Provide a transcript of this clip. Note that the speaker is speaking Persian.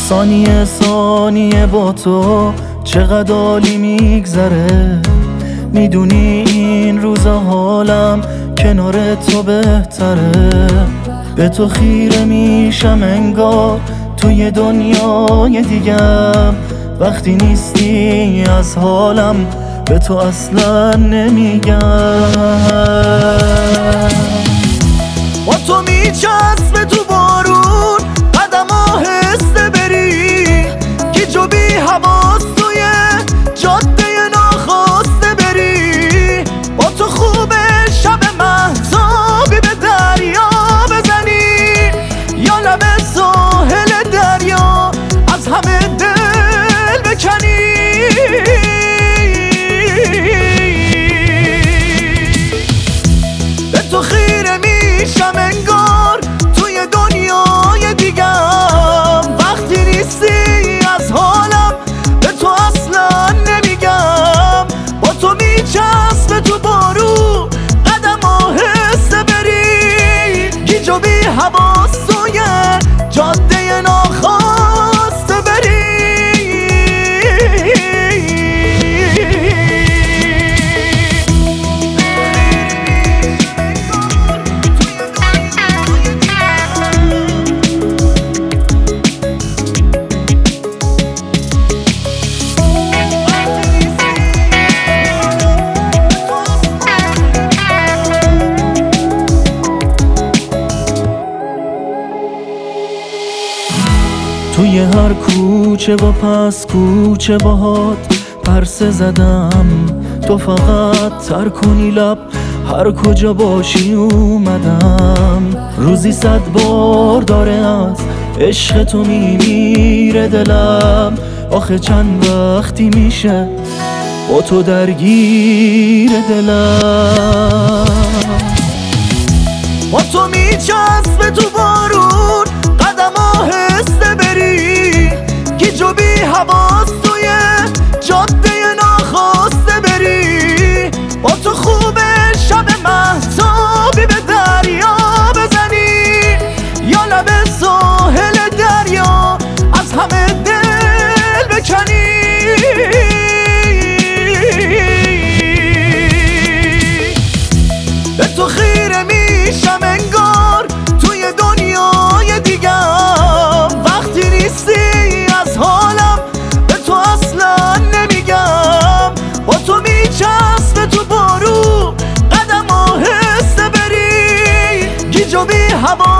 ثانیه ثانیه با تو چقدر عالی میگذره. میدونی این روزا حالم کنار تو بهتره. به تو خیره میشم انگار توی دنیای دیگم. وقتی نیستی از حالم به تو اصلا نمیگم. با تو میچسبه تو بارون قدم آهسته بری، گیج و بی حواس توی جاده ناخواسته بری. با تو خوبه شب مهتابی به دریا بزنی، یا لب ساحل دریا از همه دل بکنی. به تو خیره میشم انگار توی دنیای دیگم. وقتی نیستی از حالم به تو اصلا نمیگم. با تو میچسبه تو بارون قدم آهسته بری، گیج و بی حواس توی جاده ناخواسته بری. توی هر کوچه و پس کوچه باهات پرسه زدم. تو فقط تر کنی لب هر کجا باشی اومدم. روزی 100 بار داره از عشق تو میمیره دلم. آخه چند وقتی میشه با تو درگیر دلم. با تو میچسبه تو بارون قدم آهسته بری، گیج و بی حواس توی جاده ناخواسته بری. با تو خوبه شب مهتابی به دریا بزنی، یا لب ساحل دریا از همه دل بکنی. به تو خیره میشم انگار توی دنیای دیگم. وقتی نیستی از حالم به تو اصلا نمیگم. با تو میچسبه تو بارون قدم آهسته بری، گیج و بی حواس